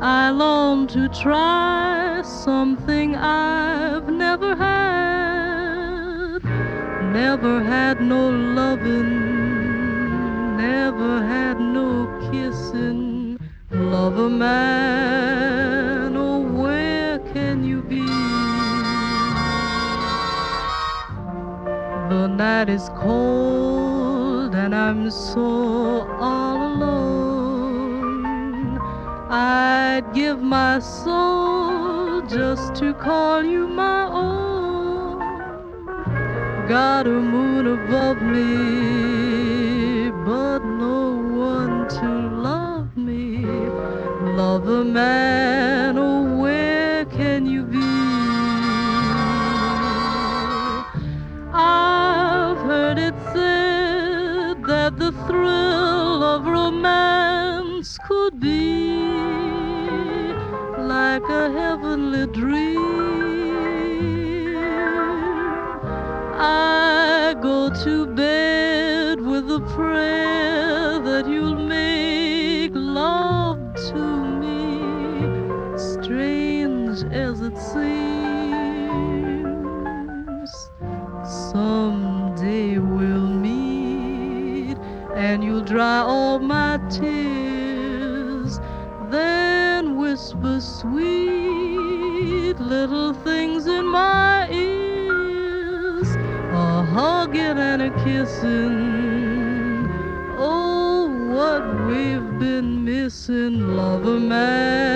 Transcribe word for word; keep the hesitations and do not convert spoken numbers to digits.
I long to try something I've never had. Never had no loving, never had no kissing. Lover man, oh where can you be? The night is cold and I'm so all alone. I'd give my soul just to call you my own. Got a moon above me, but no one to love me. Lover man, oh where can you be? I've heard it said that the thrill of romance could be like a heavenly dream. I go to bed with a prayer that you'll make love to me, strange as it seems. Someday we'll meet and you'll dry all my tears, then whisper sweet little things in my ears, a hugging and a kissing. Oh, what we've been missing, lover man.